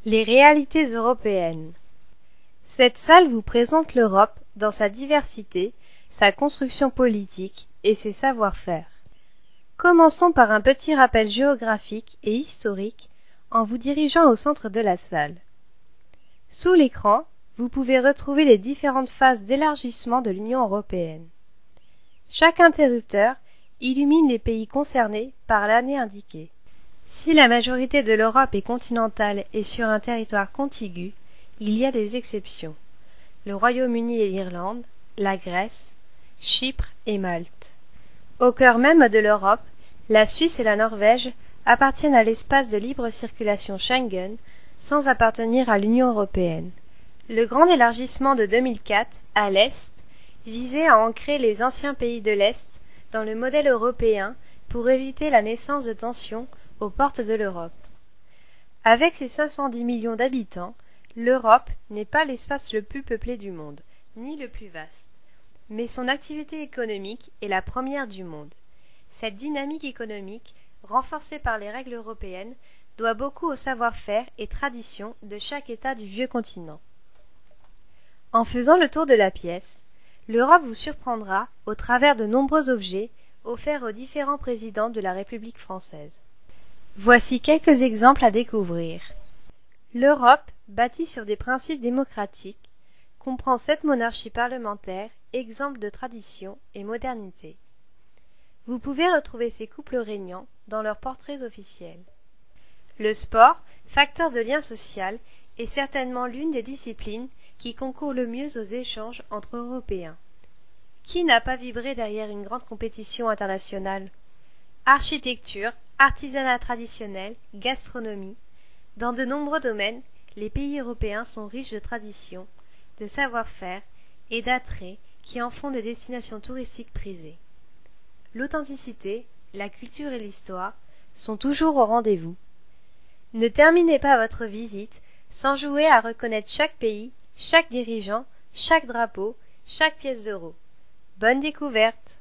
Les réalités européennes. Cette salle vous présente l'Europe dans sa diversité, sa construction politique et ses savoir-faire. Commençons par un petit rappel géographique et historique en vous dirigeant au centre de la salle. Sous l'écran, vous pouvez retrouver les différentes phases d'élargissement de l'Union européenne. Chaque interrupteur illumine les pays concernés par l'année indiquée. Si la majorité de l'Europe est continentale et sur un territoire contigu, il y a des exceptions. Le Royaume-Uni et l'Irlande, la Grèce, Chypre et Malte. Au cœur même de l'Europe, la Suisse et la Norvège appartiennent à l'espace de libre circulation Schengen sans appartenir à l'Union européenne. Le grand élargissement de 2004, à l'Est, visait à ancrer les anciens pays de l'Est dans le modèle européen pour éviter la naissance de tensions aux portes de l'Europe. Avec ses 510 millions d'habitants, l'Europe n'est pas l'espace le plus peuplé du monde, ni le plus vaste, mais son activité économique est la première du monde. Cette dynamique économique, renforcée par les règles européennes, doit beaucoup au savoir-faire et traditions de chaque État du vieux continent. En faisant le tour de la pièce, l'Europe vous surprendra au travers de nombreux objets offerts aux différents présidents de la République française. Voici quelques exemples à découvrir. L'Europe, bâtie sur des principes démocratiques, comprend 7 monarchies parlementaires, exemples de tradition et modernité. Vous pouvez retrouver ces couples régnants dans leurs portraits officiels. Le sport, facteur de lien social, est certainement l'une des disciplines qui concourt le mieux aux échanges entre Européens. Qui n'a pas vibré derrière une grande compétition internationale ? Architecture, artisanat traditionnel, gastronomie. Dans de nombreux domaines, les pays européens sont riches de traditions, de savoir-faire et d'attraits qui en font des destinations touristiques prisées. L'authenticité, la culture et l'histoire sont toujours au rendez-vous. Ne terminez pas votre visite sans jouer à reconnaître chaque pays, chaque dirigeant, chaque drapeau, chaque pièce d'euro. Bonne découverte!